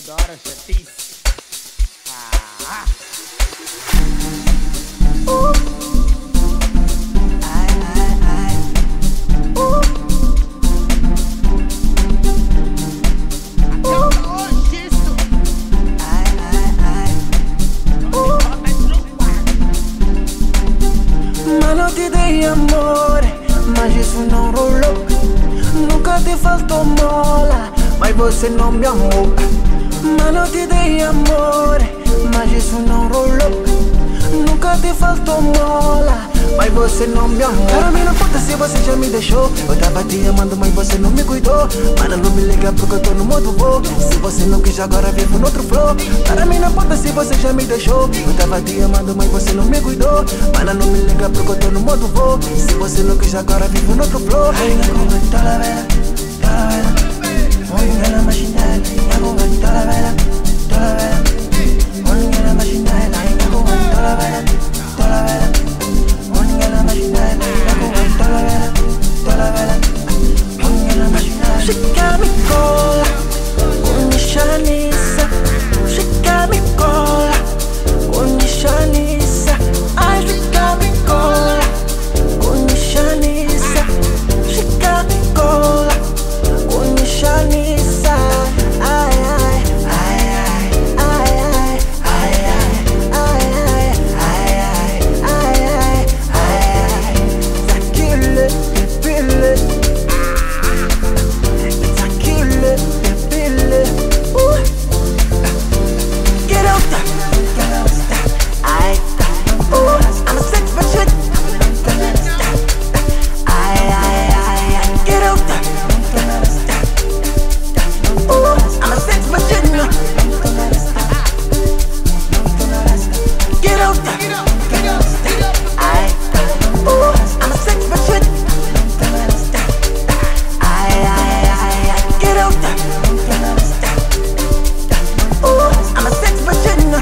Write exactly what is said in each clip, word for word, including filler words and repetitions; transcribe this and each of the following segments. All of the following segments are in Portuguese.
toda hora chatice. Ah, Uh. Ai, ai, ai. Uh. Até hoje isso. Ai, ai, ai. Uh. Mano, te dei amore, mas isso não rolou. Nunca te faltou mola, mas você não me amou. Mano, te dei amore, mas isso não rolou. Nunca te faltou mola, mas você não me amou. Para mim não importa se você já me deixou. Eu tava te amando, mas você não me cuidou. Mano, não me liga porque eu tô no modo voo. Se você não quis, agora vivo no outro flow. Para mim não importa se você já me deixou. Eu tava te amando, mas você não me cuidou. Mano, não me liga porque eu tô no modo voo. Se você não quis, agora vivo no outro flow. Toda la vela, toda la vela. Monga la machinelle, hago toda la vela, toda la vela. Monga la machinelle, hago toda la vela, toda la vela. Monga la machinelle, hago toda la vela, toda la vela. Monga la machinelle. Chica mi cola, con Shanisa. Chica mi cola, con Shanisa. Ai, chica mi cola, con Shanisa. Chica mi cola, con Shanisa. Ai, ai, ai, ai, ai, ai, ai, ai, ai, ai, ai, ai, ai. Zakile, pepile. Zakile, pepile. Uh. Get out there. Ai, uh. I'm a sex machine. Ai, ai, ai, ai. Get out there. Uh, I'm a sex machine. Get out there. I, uh, I'm a sex machine. I, I, I, I, get out there. Uh, I'm a sex machine.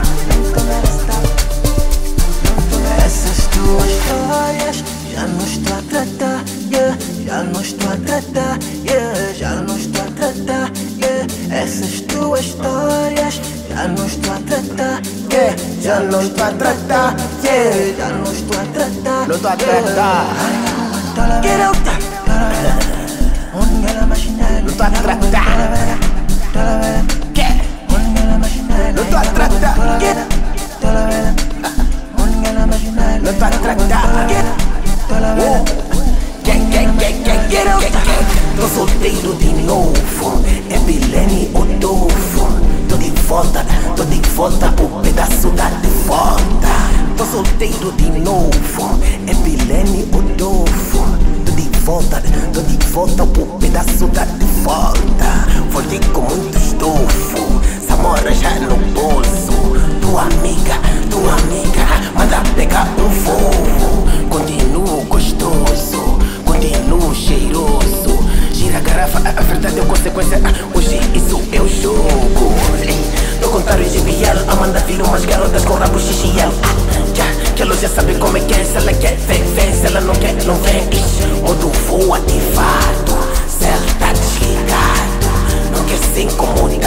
Essas tuas histórias já não estou a tratar, yeah. Já não estou a tratar, yeah. Já não estou a tratar, yeah. Essas tuas histórias já não estou a tratar, yeah. Já não estou a tratar, yeah. Já não estou a tratar, Não estou a tratar. Get out there. Não tô a tratar. Que? Não tô a tratar. Não tô a tratar. Uh. Gang, gang, gang, gang, Get out gang, there. gang. Tô solteiro de novo. É Bilene Odolfo. Tô de volta, tô de volta. O pedaço da de volta. Tô solteiro de novo. É Bilene Odolfo. Tô de volta, tô de volta. O pedaço da de volta. Voltei com muito estofo. Samora já no bolso. Tua amiga, tua amiga, manda pegar um voo. Continuo gostoso, continuo cheiroso. Gira a garrafa, a verdade é consequência. Hoje isso é o jogo. Tô contando de biel, Amanda vira umas garotas com rabo xixiel. Que ela já sabe como é que é. Se ela quer, vem, vem. Se ela não quer, não vem. Modo voo ativado, céu tá desligado. Não quer se incomodar.